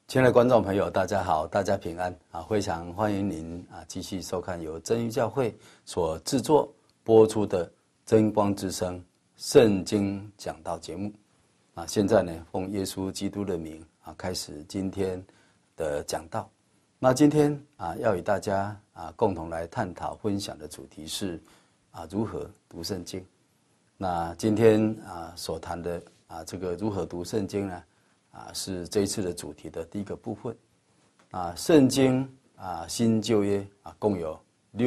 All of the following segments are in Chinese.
亲爱的观众朋友，大家好，大家平安啊！非常欢迎您继续收看由真耶教会所制作播出的真光之声圣经讲道节目啊。现在呢，奉耶稣基督的名开始今天的讲道。那今天要与大家共同来探讨分享的主题是如何读圣经。那今天所谈的这个如何读圣经呢？是这一次的主题的第一个部分。圣经新旧约共有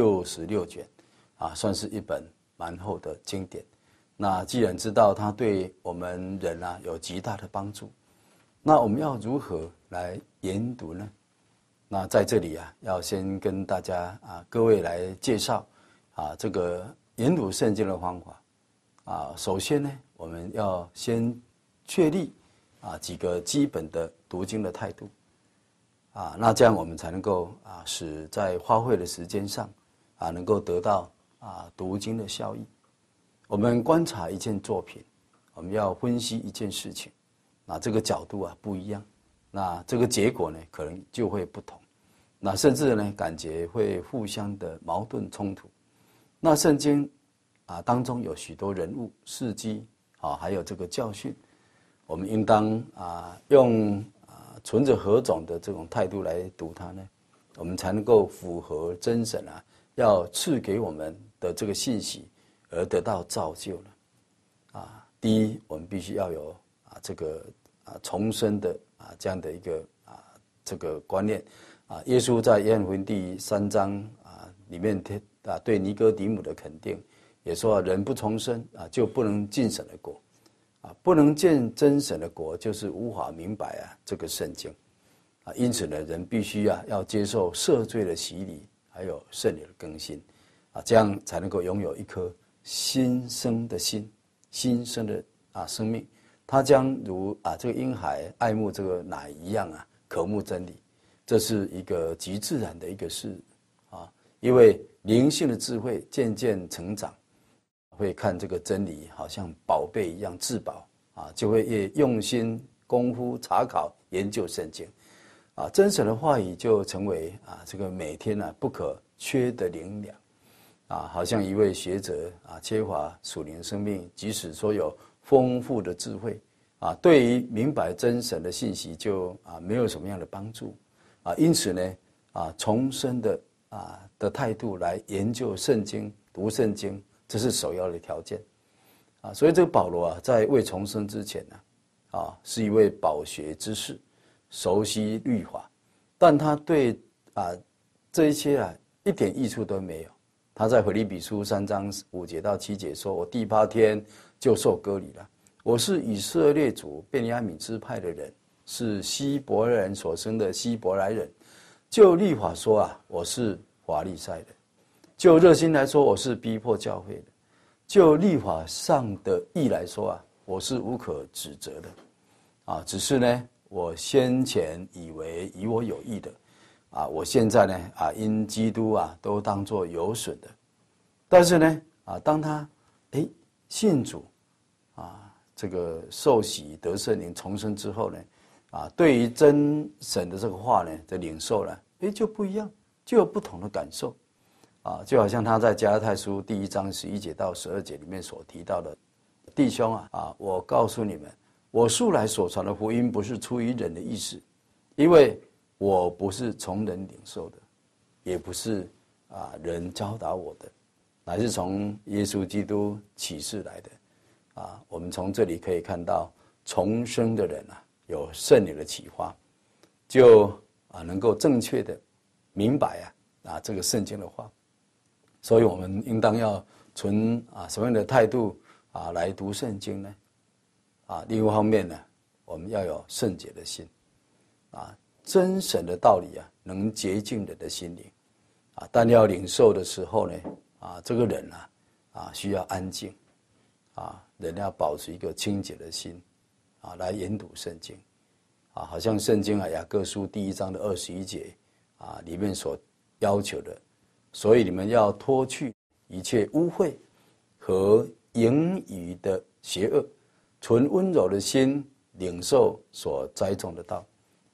66卷算是一本蛮厚的经典。那既然知道它对我们人有极大的帮助，那我们要如何来研读呢？那在这里要先跟大家各位来介绍这个研读圣经的方法。首先呢，我们要先确立几个基本的读经的态度那这样我们才能够使在花费的时间上能够得到读经的效益。我们观察一件作品，我们要分析一件事情，这个角度不一样，那这个结果呢可能就会不同，那甚至呢感觉会互相的矛盾冲突。那圣经当中有许多人物事迹还有这个教训，我们应当用存着何种的这种态度来读它呢？我们才能够符合真神要赐给我们的这个信息而得到造就呢？第一，我们必须要有这个重生的这样的一个这个观念耶稣在约翰福音第3章里面对尼哥底母的肯定，也说人不重生就不能进神的国。不能见真神的国，就是无法明白这个圣经因此呢，人必须要接受赦罪的洗礼，还有圣灵的更新这样才能够拥有一颗新生的心，新生的生命。他将如这个婴孩爱慕这个奶一样渴慕真理。这是一个极自然的一个事因为灵性的智慧渐渐成长，会看这个真理好像宝贝一样至宝就会越用心功夫查考研究圣经真神的话语就成为这个每天不可缺的灵粮好像一位学者缺乏属灵生命，即使说有丰富的智慧对于明白真神的信息就没有什么样的帮助因此呢重生的态度来研究圣经读圣经，这是首要的条件所以这个保罗在未重生之前是一位饱学之士，熟悉律法，但他对这一些一点益处都没有。他在腓立比书3章5节到7节说，我第8天就受割礼了，我是以色列族便雅悯支派的人，是希伯来人所生的希伯来人。就律法说我是法利赛人，就热心来说，我是逼迫教会的，就律法上的义来说我是无可指责的只是呢，我先前以为以我有益的我现在呢因基督都当作有损的。但是呢当他信主这个受洗得圣灵重生之后呢对于真神的这个话呢的领受呢就不一样，就有不同的感受就好像他在加拉太书第1章11节到12节里面所提到的，弟兄我告诉你们，我素来所传的福音不是出于人的意思，因为我不是从人领受的，也不是人教导我的，乃是从耶稣基督启示来的我们从这里可以看到重生的人有圣灵的启发，就能够正确的明白这个圣经的话。所以我们应当要存什么样的态度来读圣经呢另一方面呢，我们要有圣洁的心真神的道理能洁净人的心灵但要领受的时候呢这个人需要安静人要保持一个清洁的心来研读圣经好像圣经雅各书第1章的21节里面所要求的，所以你们要脱去一切污秽和盈余的邪恶，存温柔的心领受所栽种的道，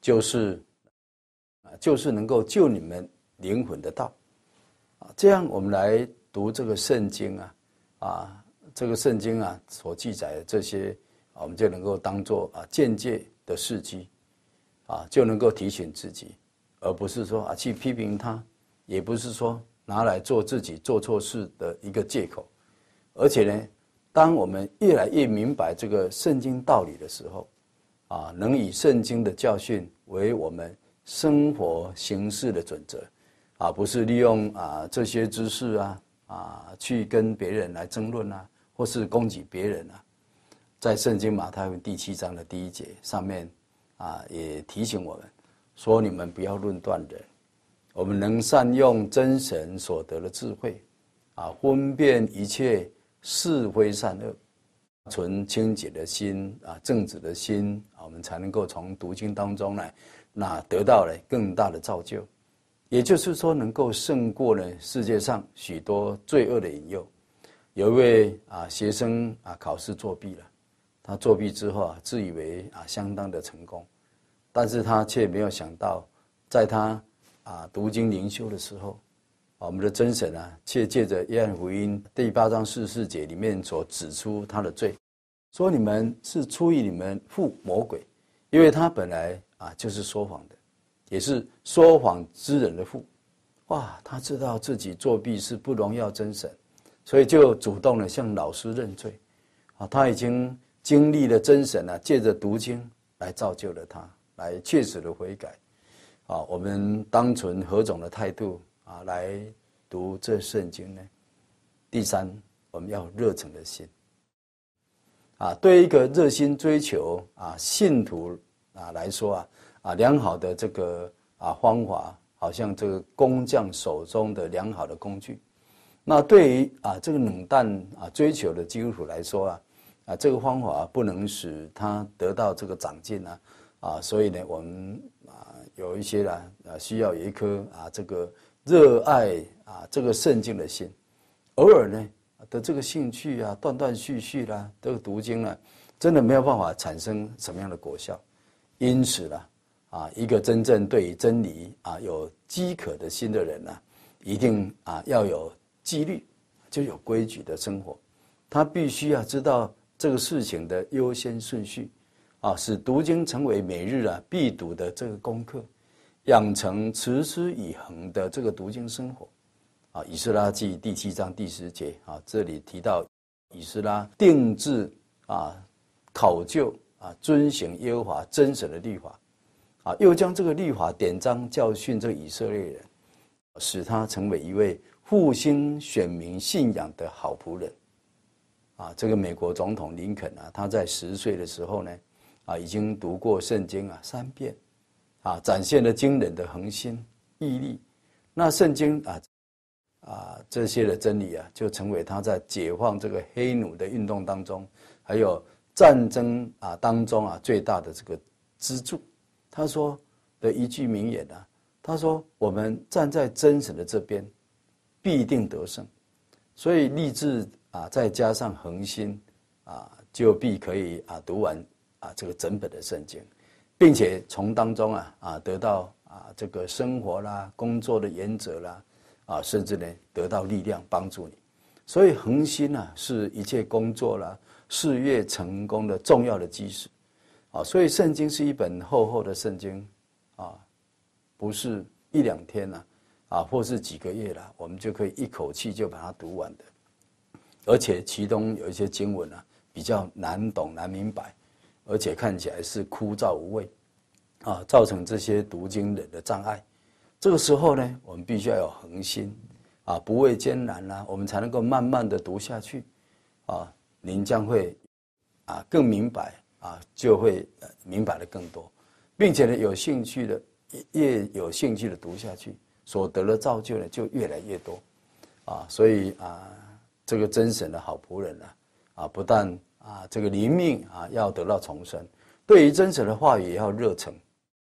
就是能够救你们灵魂的道。这样我们来读这个圣经这个圣经所记载的这些，我们就能够当作间接的事迹，就能够提醒自己，而不是说去批评他，也不是说拿来做自己做错事的一个借口。而且呢，当我们越来越明白这个圣经道理的时候，能以圣经的教训为我们生活行事的准则，不是利用这些知识去跟别人来争论或是攻击别人在圣经马太福音第7章的第1节上面也提醒我们说，你们不要论断人，我们能善用真神所得的智慧分辨一切是非善恶，存清洁的心正直的心我们才能够从读经当中呢得到更大的造就。也就是说，能够胜过世界上许多罪恶的引诱。有一位学生考试作弊了，他作弊之后自以为相当的成功，但是他却没有想到，在他读经灵修的时候，我们的真神却借着约翰福音第8章44节里面所指出他的罪，说你们是出于你们父魔鬼，因为他本来就是说谎的，也是说谎之人的父。他知道自己作弊是不荣耀真神，所以就主动的向老师认罪。他已经经历了真神借着读经来造就了他，来切实的悔改。我们当存何种的态度来读这圣经呢？第3，我们要热诚的心。对一个热心追求信徒来说良好的这个方法，好像这个工匠手中的良好的工具。那对于这个冷淡追求的基督徒来说这个方法不能使他得到这个长进所以呢，我们有一些需要有一颗这个热爱这个圣经的心。偶尔呢的这个兴趣断断续续这个读经真的没有办法产生什么样的果效。因此一个真正对于真理有饥渴的心的人一定要有纪律，就有规矩的生活。他必须知道这个事情的优先顺序使读经成为每日必读的这个功课，养成持之以恒的这个读经生活。以斯拉记第7章第10节这里提到以斯拉定志考究遵行耶和华真神的律法又将这个律法典章教训这个以色列人，使他成为一位复兴选民信仰的好仆人。这个美国总统林肯他在10岁的时候呢已经读过圣经3遍展现了惊人的恒心毅力。那圣经这些的真理就成为他在解放这个黑奴的运动当中，还有战争当中最大的这个支柱。他说的一句名言他说我们站在真神的这边必定得胜。所以立志再加上恒心就必可以读完这个整本的圣经，并且从当中得到这个生活工作的原则甚至呢得到力量帮助你。所以恒心是一切工作事业成功的重要的基石所以圣经是一本厚厚的圣经不是1-2天或是几个月我们就可以一口气就把它读完的。而且其中有一些经文比较难懂难明白，而且看起来是枯燥无味造成这些读经人的障碍。这个时候呢，我们必须要有恒心不畏艰难我们才能够慢慢的读下去您将会更明白就会明白的更多，并且呢有兴趣的越有兴趣的读下去，所得的造就呢就越来越多所以这个真神的好仆人不但这个灵命要得到重生，对于真神的话语也要热诚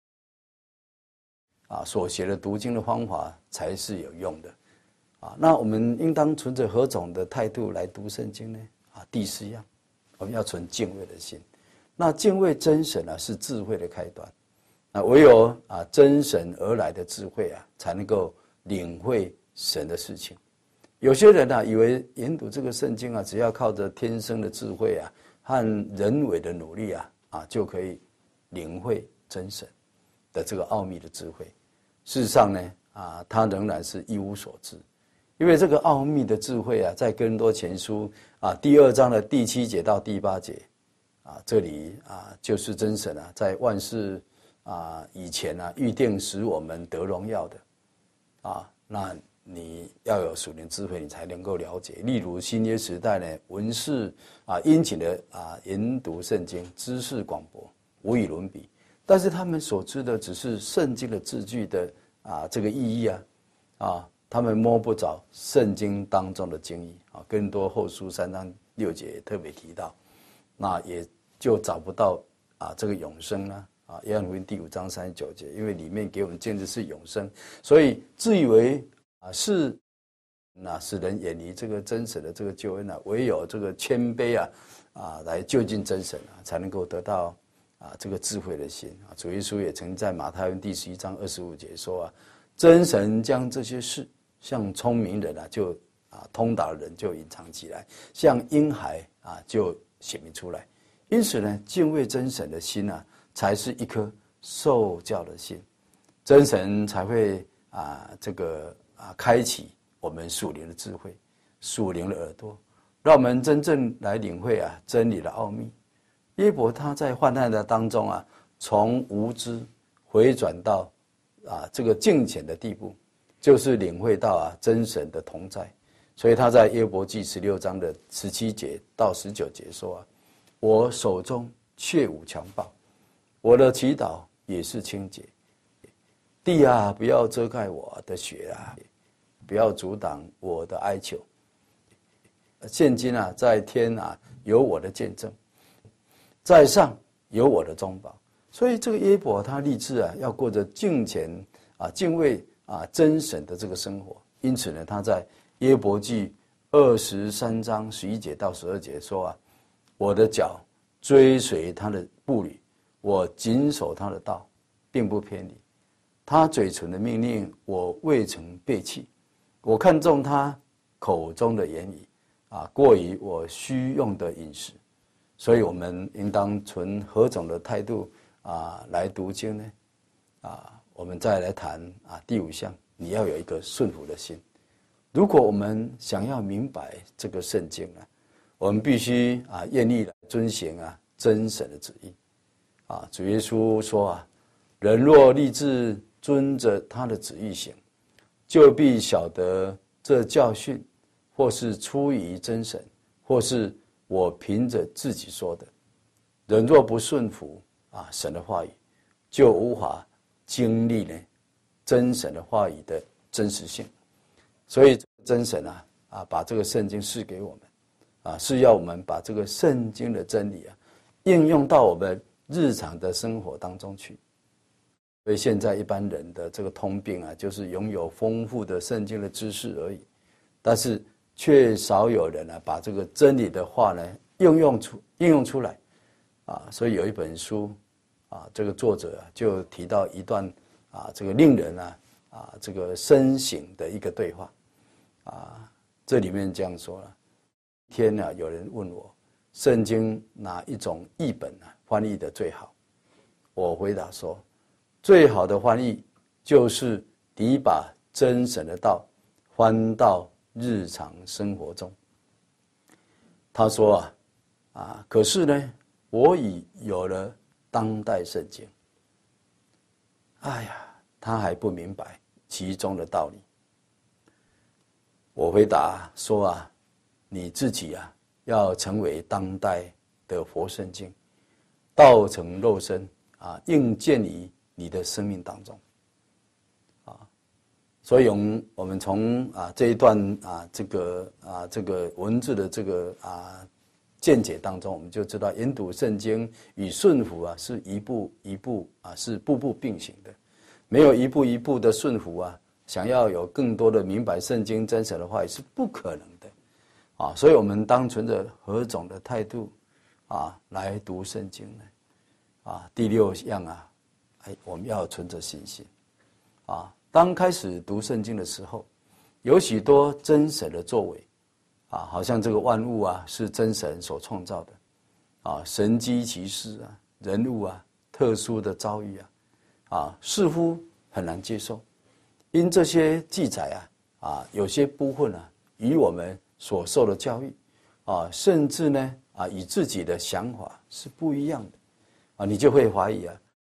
所学的读经的方法才是有用的那我们应当存着何种的态度来读圣经呢第4样，我们要存敬畏的心。那敬畏真神是智慧的开端唯有真神而来的智慧才能够领会神的事情。有些人以为研读这个圣经只要靠着天生的智慧和人为的努力就可以领会真神的这个奥秘的智慧。事实上呢，他仍然是一无所知，因为这个奥秘的智慧在哥林多前书第2章的第7节到第8节这里就是真神在万事以前预定使我们得荣耀的那你要有属灵智慧，你才能够了解。例如新约时代呢，文士殷勤的研读圣经，知识广博，无与伦比。但是他们所知的只是圣经的字句的这个意义他们摸不着圣经当中的经义哥林多后书3章6节也特别提到，那也就找不到这个永生啦约翰福音第5章39节，因为里面给我们见的是永生，所以自以为是使人远离这个真神的这个救恩唯有这个谦卑来就近真神才能够得到这个智慧的心主耶稣也曾在马太福音第11章25节说真神将这些事像聪明人就通达人就隐藏起来，像婴孩就显明出来。因此呢，敬畏真神的心才是一颗受教的心，真神才会这个开启我们属灵的智慧、属灵的耳朵，让我们真正来领会真理的奥秘。约伯他在患难的当中从无知回转到这个敬虔的地步，就是领会到真神的同在。所以他在约伯记16章的17节到19节说我手中确无强暴，我的祈祷也是清洁。地不要遮盖我的血不要阻挡我的哀求。现今在天有我的见证，在上有我的中保。所以这个约伯他立志要过着敬虔敬畏真神的这个生活。因此呢，他在约伯记23章11节到12节说我的脚追随他的步履，我谨守他的道，并不偏离。他嘴唇的命令我未曾背弃，我看重他口中的言语过于我虚用的饮食。所以我们应当存何种的态度来读经呢？我们再来谈第5项，你要有一个顺服的心。如果我们想要明白这个圣经我们必须愿意来遵行真神的旨意主耶稣说人若立志遵着他的旨意行，就必晓得这教训或是出于真神，或是我凭着自己说的。人若不顺服神的话语，就无法经历真神的话语的真实性。所以真神把这个圣经赐给我们是要我们把这个圣经的真理应用到我们日常的生活当中去。所以现在一般人的这个通病就是拥有丰富的圣经的知识而已，但是却少有人把这个真理的话应用出来所以有一本书这个作者就提到一段这个令人这个深省的一个对话这里面这样说了。一天有人问我圣经哪一种译本翻译的最好，我回答说最好的翻译就是你把真神的道翻到日常生活中。他说可是呢，我已有了当代圣经。他还不明白其中的道理。我回答说你自己要成为当代的活圣经，道成肉身应见于你的生命当中所以我们从这一段这个文字的这个见解当中，我们就知道研读圣经与顺服是一步一步是步步并行的。没有一步一步的顺服想要有更多的明白圣经真神的话也是不可能的所以我们当存着何种的态度来读圣经呢第6样我们要存着信心啊。当开始读圣经的时候，有许多真神的作为啊，好像这个万物啊是真神所创造的啊，神机骑士啊，人物啊，特殊的遭遇啊，似乎很难接受。因这些记载啊，有些部分与我们所受的教育啊，甚至呢与自己的想法是不一样的啊，你就会怀疑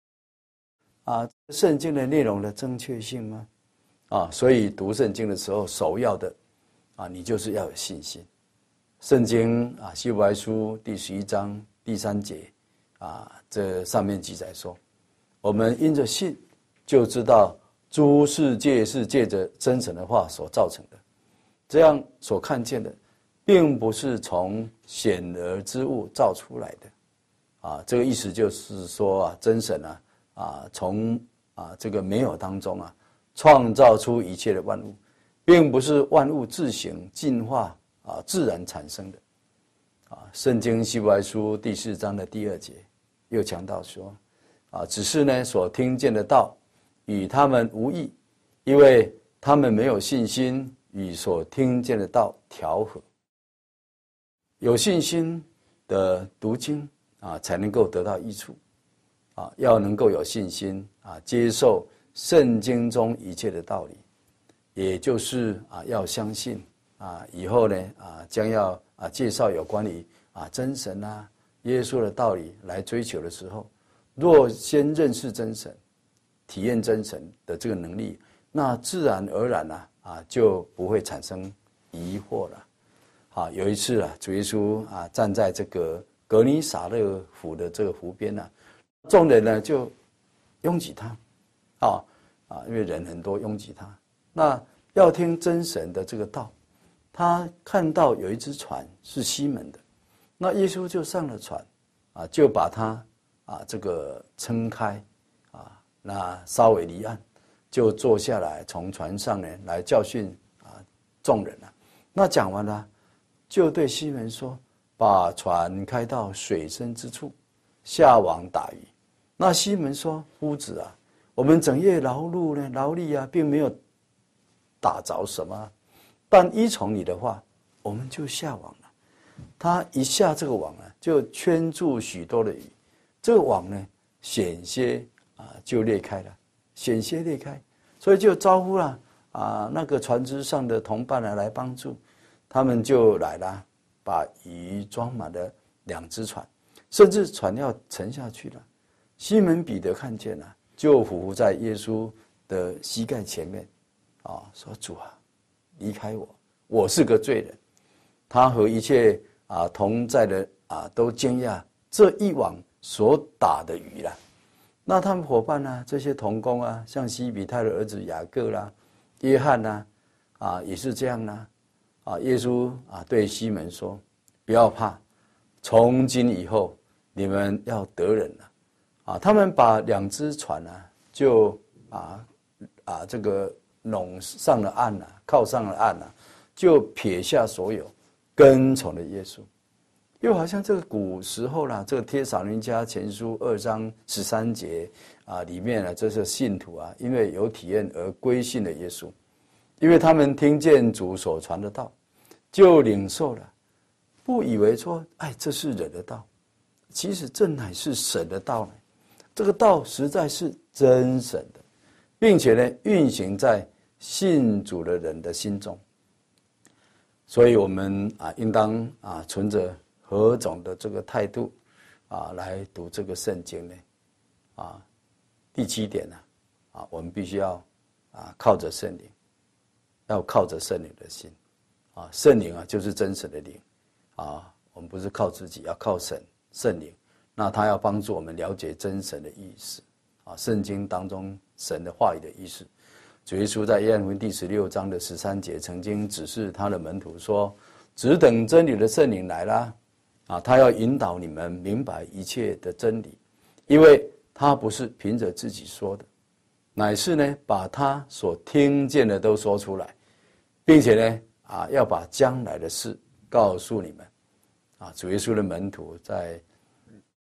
圣经的内容的正确性吗？所以读圣经的时候，首要的你就是要有信心。圣经希伯来书第11章第3节这上面记载说，我们因着信就知道诸世界是借着真神的话所造成的，这样所看见的并不是从显而之物造出来的这个意思就是说真神从这个没有当中创造出一切的万物，并不是万物自行进化自然产生的圣经希伯来书第4章的第2节又强调说只是呢所听见的道与他们无异，因为他们没有信心与所听见的道调和。有信心的读经才能够得到益处要能够有信心接受圣经中一切的道理，也就是要相信以后呢将要介绍有关于真神耶稣的道理来追求的时候，若先认识真神，体验真神的这个能力，那自然而然就不会产生疑惑了有一次主耶稣站在这个格尼撒勒湖的这个湖边众人呢就拥挤他因为人很多拥挤他，那要听真神的这个道。他看到有一只船是西门的，那耶稣就上了船就把他这个撑开那稍微离岸，就坐下来，从船上呢来教训众人那讲完了，就对西门说，把船开到水深之处，下网打鱼。那西门说，夫子我们整夜劳力并没有打着什么，但依从你的话，我们就下网了。他一下这个网就圈住许多的鱼，这个网呢险些就裂开了，险些裂开，所以就招呼了那个船只上的同伴来帮助，他们就来了，把鱼装满了2只船，甚至船要沉下去了。西门彼得看见了，就伏在耶稣的膝盖前面说，主离开我，我是个罪人。他和一切同在的都惊讶这一网所打的鱼了。那他们伙伴这些同工像西比泰的儿子雅各约翰也是这样耶稣对西门说，不要怕，从今以后你们要得人了他们把2只船就这个拢上了岸靠上了岸就撇下所有，跟从了耶稣。又好像这个古时候这个帖撒罗尼迦前书2章13节里面这些信徒因为有体验而归信了耶稣，因为他们听见主所传的道，就领受了，不以为说这是人的道，其实这乃是神的道这个道实在是真神的，并且呢运行在信主的人的心中。所以我们应当存着何种的这个态度来读这个圣经呢第7点我们必须要靠着圣灵，要靠着圣灵的心圣灵就是真神的灵我们不是靠自己，要靠圣灵。那他要帮助我们了解真神的意思圣经当中神的话语的意思。主耶稣在约翰福音第16章的13节曾经指示他的门徒说，只等真理的圣灵来啦他要引导你们明白一切的真理，因为他不是凭着自己说的，乃是呢把他所听见的都说出来，并且呢要把将来的事告诉你们主耶稣的门徒在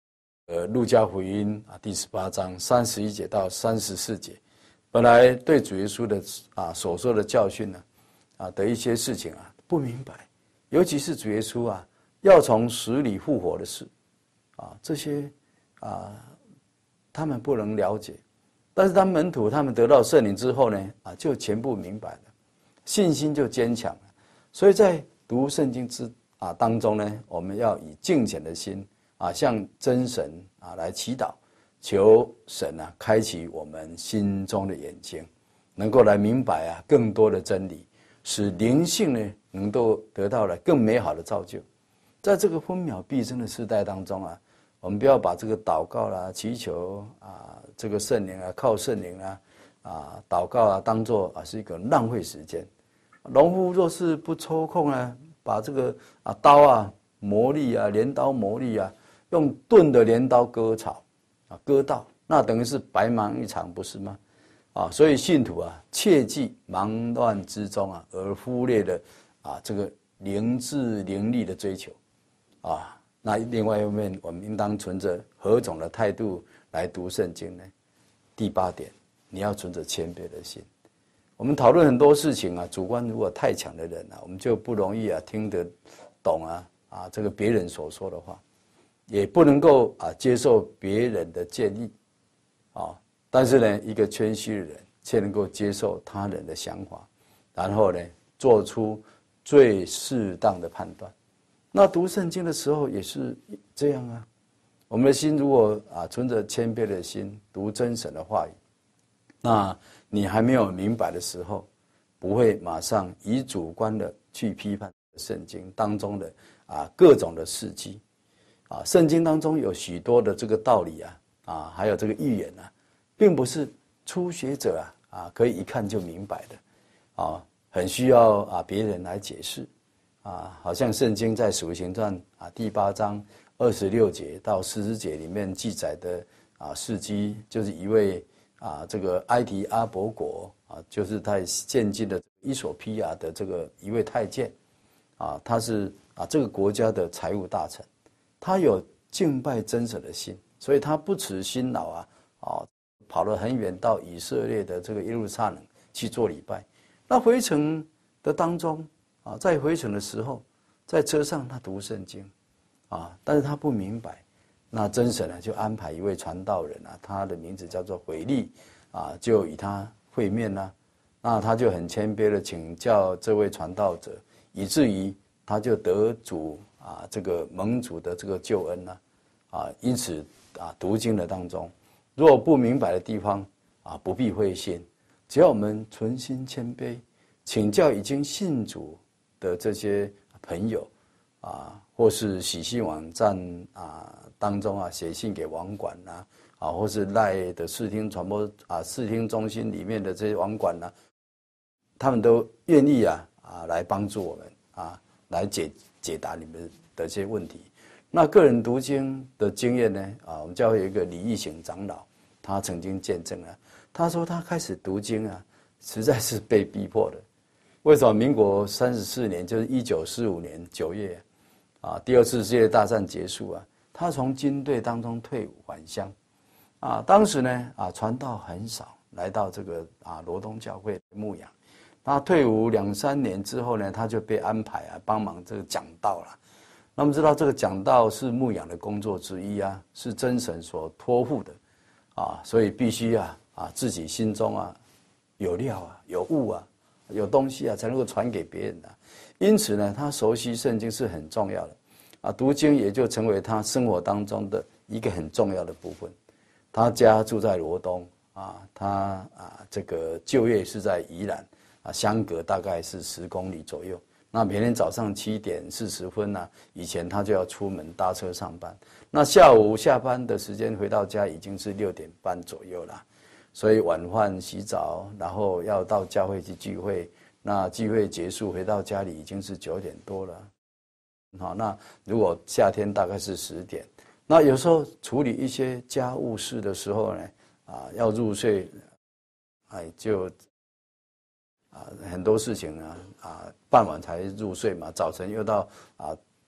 路加福音第18章31节到34节，本来对主耶稣的所说的教训呢的一些事情不明白，尤其是主耶稣要从死里复活的事这些他们不能了解。但是当门徒他们得到圣灵之后呢就全部明白了，信心就坚强了。所以在读圣经当中呢，我们要以敬虔的心向真神来祈祷，求神开启我们心中的眼睛，能够来明白更多的真理，使灵性呢能够得到了更美好的造就。在这个分秒必争的时代当中我们不要把这个祷告啦、祈求这个圣灵靠圣灵祷告当作是一个浪费时间。农夫若是不抽空把这个刀磨砺镰刀磨砺用钝的镰刀割草割稻，那等于是白忙一场，不是吗？所以信徒切忌忙乱之中而忽略了这个灵智灵力的追求那另外一方面，我们应当存着何种的态度来读圣经呢？第8点，你要存着谦卑的心。我们讨论很多事情主观如果太强的人我们就不容易听得懂这个别人所说的话，也不能够接受别人的建议但是呢，一个谦虚的人却能够接受他人的想法，然后呢，做出最适当的判断。那读圣经的时候也是这样我们的心如果存着谦卑的心读真神的话语，那你还没有明白的时候，不会马上以主观的去批判圣经当中的各种的事迹圣经当中有许多的这个道理还有这个预言并不是初学者可以一看就明白的很需要别人来解释好像圣经在使徒行传第8章26节到40节里面记载的事迹，就是一位这个埃提阿伯国就是在现今的伊索比亚的这个一位太监他是这个国家的财务大臣，他有敬拜真神的心，所以他不辞辛劳跑了很远到以色列的这个耶路撒冷去做礼拜。那回程的当中在回程的时候，在车上他读圣经但是他不明白，那真神就安排一位传道人他的名字叫做腓利就与他会面那他就很谦卑的请教这位传道者，以至于他就得主这个蒙主的这个救恩因此读经的当中，如果不明白的地方不必灰心，只要我们存心谦卑，请教已经信主的这些朋友或是喜信网站当中写信给网管或是赖的视听传播视听中心里面的这些网管他们都愿意来帮助我们来解答你们的这些问题。那个人读经的经验呢我们教会有一个李义行长老，他曾经见证他说他开始读经实在是被逼迫的。为什么？民国34年，就是1945年9月第2次世界大战结束他从军队当中退伍返乡当时呢传道很少，来到这个罗东教会牧养。他退伍2、3年之后呢，他就被安排帮忙这个讲道了。那么知道这个讲道是牧养的工作之一是真神所托付的所以必须自己心中有料有物有东西才能够传给别人因此呢，他熟悉圣经是很重要的读经也就成为他生活当中的一个很重要的部分。他家住在罗东他这个就业是在宜兰相隔大概是10公里左右。那每天早上7点40分以前他就要出门搭车上班。那下午下班的时间回到家已经是6点半左右了。所以晚饭洗澡，然后要到教会去聚会。那聚会结束回到家里已经是9点多了。那如果夏天大概是10点。那有时候处理一些家务事的时候呢，要入睡，就很多事情傍晚才入睡嘛，早晨又到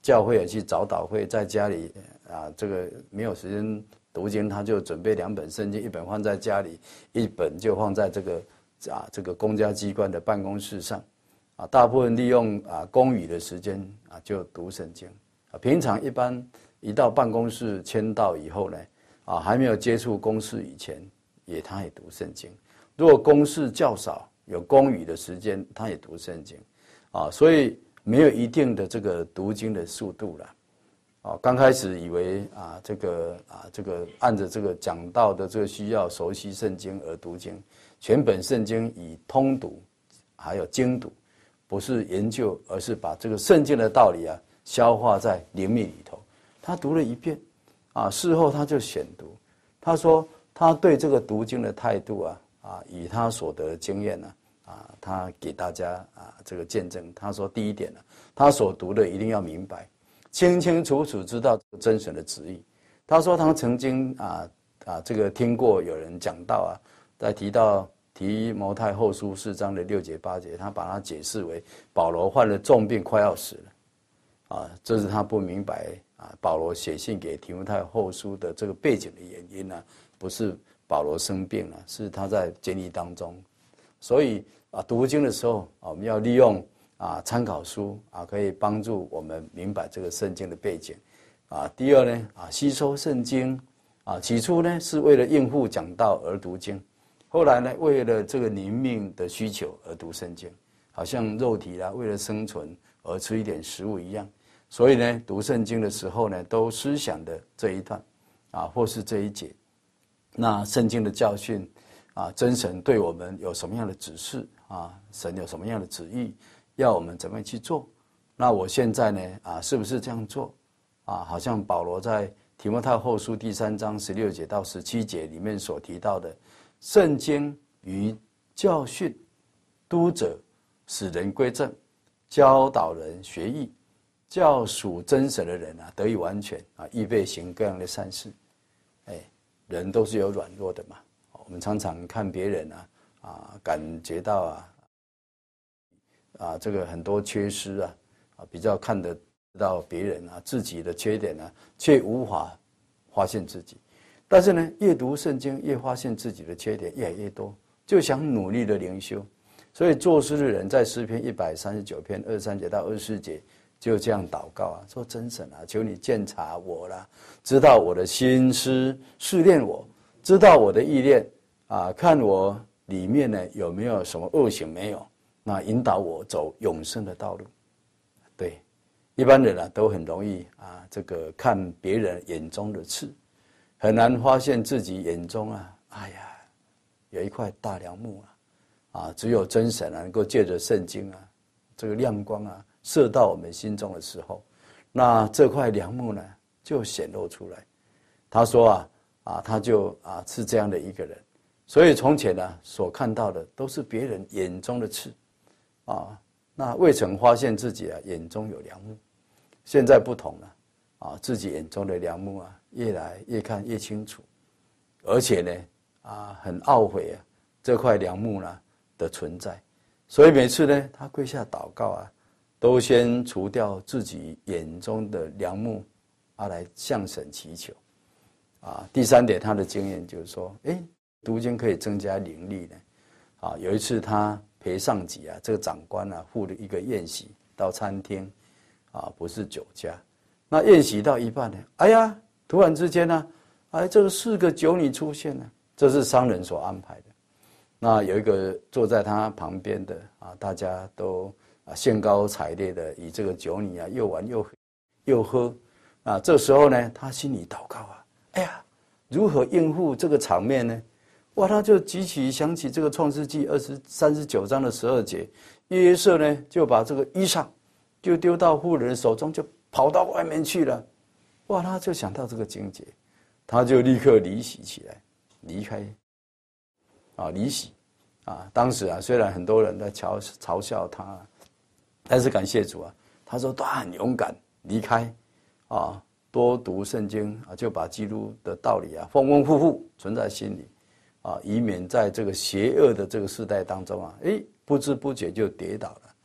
教会也去早祷会，在家里这个没有时间读经，他就准备2本圣经，一本放在家里，一本就放在这个公家机关的办公室上，大部分利用公余的时间就读圣经，平常一般一到办公室签到以后呢，还没有接触公事以前，他也读圣经。如果公事较少，有公余的时间，他也读圣经，所以没有一定的这个读经的速度了。刚开始以为这个按着这个讲道的这个需要熟悉圣经而读经，全本圣经以通读，还有精读，不是研究，而是把这个圣经的道理消化在灵命里头。他读了一遍，事后他就选读。他说他对这个读经的态度以他所得的经验他给大家这个见证。他说第一点他所读的一定要明白，清清楚楚知道真神的旨意。他说他曾经这个听过有人讲到在提摩太后书4章的6节8节，他把它解释为保罗患了重病快要死了这是他不明白保罗写信给提摩太后书的这个背景的原因不是保罗生病了，是他在监狱当中。所以读经的时候我们要利用参考书可以帮助我们明白这个圣经的背景第二呢吸收圣经起初呢是为了应付讲道而读经，后来呢为了这个灵命的需求而读圣经，好像肉体为了生存而吃一点食物一样。所以呢读圣经的时候呢都思想的这一段或是这一节，那圣经的教训真神对我们有什么样的指示神有什么样的旨意，要我们怎么样去做。那我现在呢是不是这样做好像保罗在提摩太后书第3章16节到17节里面所提到的，圣经于教训、督责、使人归正、教导人学义，叫属真神的人得以完全预备行各样的善事。人都是有软弱的嘛，我们常常看别人感觉到这个很多缺失比较看得到别人自己的缺点却无法发现自己。但是呢越读圣经越发现自己的缺点越来越多，就想努力的灵修。所以作诗的人在诗篇139篇23节到24节就这样祷告说真神求你鉴察我啦，知道我的心思，试炼我，知道我的意念看我里面呢有没有什么恶行没有，那引导我走永生的道路。对，一般人都很容易这个看别人眼中的刺，很难发现自己眼中有一块大梁木只有真神能够借着圣经这个亮光射到我们心中的时候，那这块梁木呢就显露出来。他说他就是这样的一个人。所以从前所看到的都是别人眼中的刺那未曾发现自己眼中有梁木。现在不同了自己眼中的梁木越来越看越清楚，而且呢很懊悔这块梁木的存在。所以每次呢他跪下祷告都先除掉自己眼中的梁木来向神祈求第3点他的经验就是说读经可以增加灵力呢有一次他陪上级这个长官赴了一个宴席到餐厅不是酒家。那宴席到一半呢突然之间这个4个酒女出现了，这是商人所安排的。那有一个坐在他旁边的大家都兴高采烈的以这个酒女又玩又喝这时候呢他心里祷告如何应付这个场面呢？他就想起这个创世纪39章的12节，约瑟呢就把这个衣裳就丢到妇人手中，就跑到外面去了。他就想到这个经节，他就立刻离席起来，离开离席当时虽然很多人在嘲笑他但是感谢主他说他很勇敢离开多读圣经就把基督的道理丰丰富富存在心里以免在这个邪恶的这个时代当中不知不觉就跌倒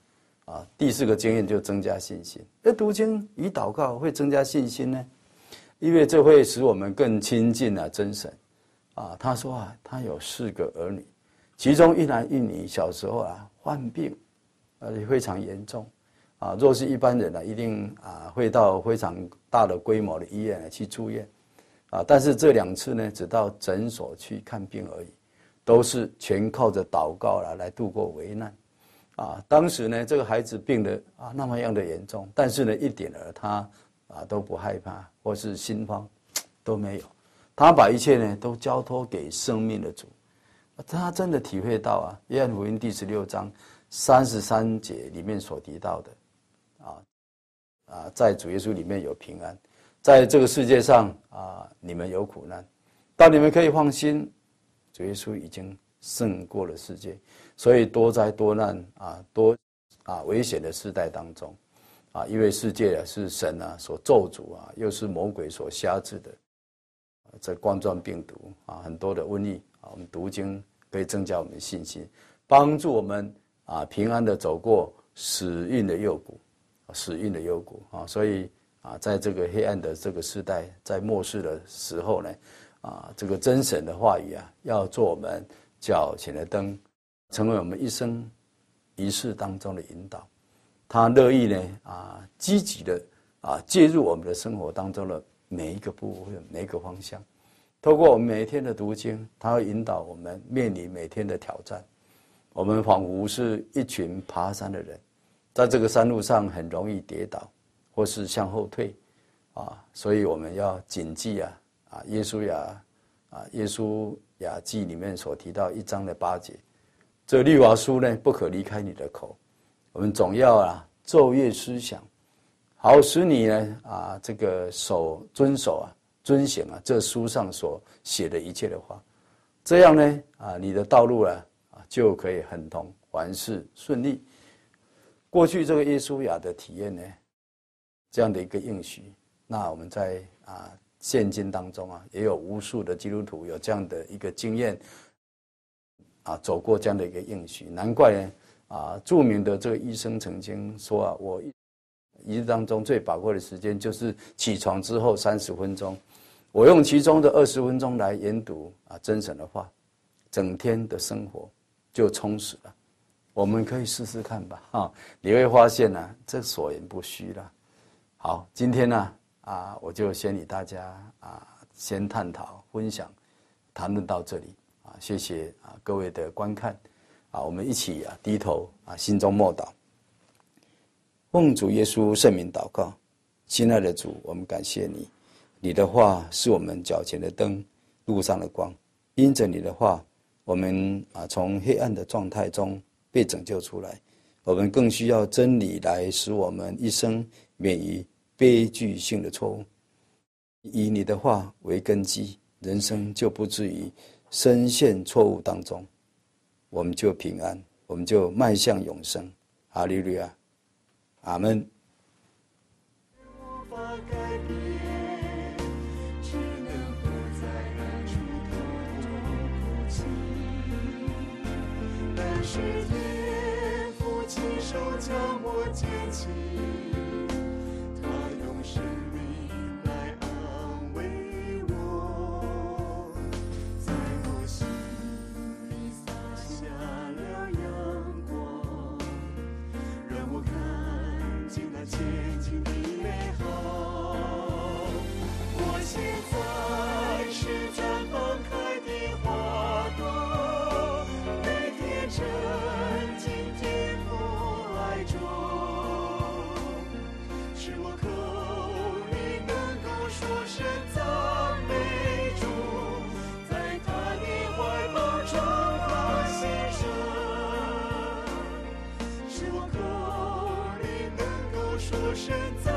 第4个经验就增加信心。读经与祷告会增加信心呢？因为这会使我们更亲近真神。他说他有4个儿女，其中1男1女小时候患病，非常严重。若是一般人一定会到非常大的规模的医院去住院。但是这2次呢，只到诊所去看病而已，都是全靠着祷告来度过危难。当时呢，这个孩子病得那么样的严重，但是呢，一点他都不害怕或是心慌都没有，他把一切呢都交托给生命的主。他真的体会到约翰福音第16章33节里面所提到的在主耶稣里面有平安，在这个世界上你们有苦难，但你们可以放心，主耶稣已经胜过了世界。所以多灾多难多危险的世代当中因为世界是神所咒诅又是魔鬼所辖制的这冠状病毒很多的瘟疫我们读经可以增加我们的信心，帮助我们平安的走过死荫的幽谷，所以在这个黑暗的这个时代，在末世的时候呢这个真神的话语要做我们脚前的灯，成为我们一生一世当中的引导。他乐意呢积极的介入我们的生活当中的每一个部分，每一个方向。透过我们每一天的读经，他会引导我们面临每天的挑战。我们仿佛是一群爬山的人，在这个山路上很容易跌倒或是向后退所以我们要谨记耶稣雅记里面所提到1章的8节，这律法书呢不可离开你的口，我们总要昼夜思想，好使你呢这个遵守遵行这书上所写的一切的话，这样呢你的道路就可以亨通，凡事顺利。过去这个耶稣雅的体验呢，这样的一个应许，那我们在现今当中也有无数的基督徒有这样的一个经验走过这样的一个应许。难怪呢著名的这个医生曾经说我一日当中最宝贵的时间就是起床之后30分钟，我用其中的20分钟来研读真神的话，整天的生活就充实了。我们可以试试看吧你会发现这所言不虚了。好，今天呢我就先与大家先探讨分享谈论到这里谢谢各位的观看我们一起低头心中默祷。奉主耶稣圣名祷告，亲爱的主，我们感谢你，你的话是我们脚前的灯，路上的光。因着你的话，我们从黑暗的状态中被拯救出来，我们更需要真理来使我们一生免于悲剧性的错误。以你的话为根基，人生就不至于深陷错误当中，我们就平安，我们就迈向永生。哈利路亚，阿们。 是天父亲手将我捡起，他用生命来安慰我，在我心里洒下了阳光，让我看见那前进的美好。我现在是绽放开的花朵，沉浸天父爱中，使我口里能够说声赞美主，在他的怀抱中放心声，使我口里能够说声赞美主。